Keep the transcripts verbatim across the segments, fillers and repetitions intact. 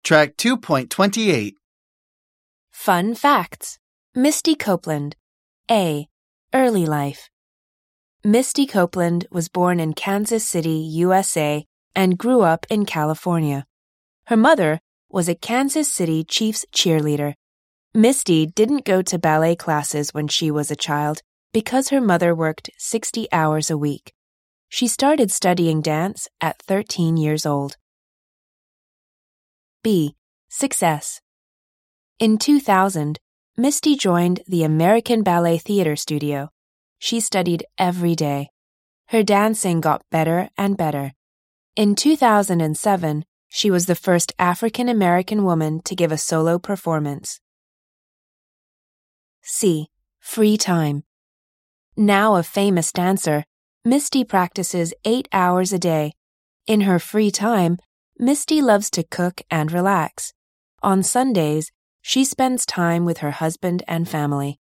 Track two point two eight. Fun facts. Misty Copeland. A. Early life. Misty Copeland was born in Kansas City, U S A, and grew up in California. Her mother was a Kansas City Chiefs cheerleader. Misty didn't go to ballet classes when she was a child because her mother worked sixty hours a week. She started studying dance at thirteen years old. B. Success. In two thousand, Misty joined the American Ballet Theater Studio. She studied every day. Her dancing got better and better. In two thousand seven, she was the first African American woman to give a solo performance. C. Free time. Now a famous dancer, Misty practices eight hours a day. In her free time, Misty loves to cook and relax. On Sundays, she spends time with her husband and family.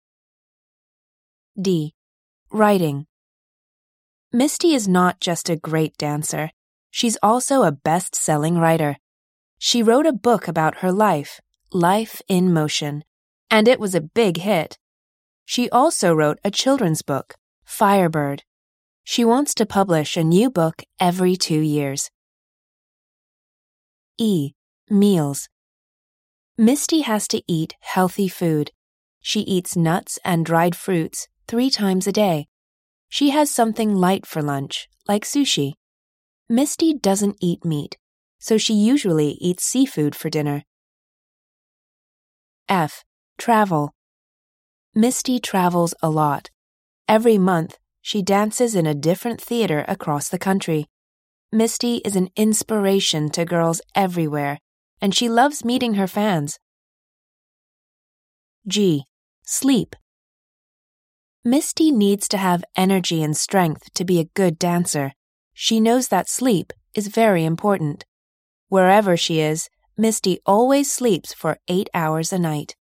D. Writing. Misty is not just a great dancer. She's also a best-selling writer. She wrote a book about her life, Life in Motion, and it was a big hit. She also wrote a children's book, Firebird. She wants to publish a new book every two years. E. Meals. Misty has to eat healthy food. She eats nuts and dried fruits three times a day. She has something light for lunch, like sushi. Misty doesn't eat meat, so she usually eats seafood for dinner. F. Travel. Misty travels a lot. Every month, she dances in a different theater across the country. Misty is an inspiration to girls everywhere, and she loves meeting her fans. G. Sleep. Misty needs to have energy and strength to be a good dancer. She knows that sleep is very important. Wherever she is, Misty always sleeps for eight hours a night.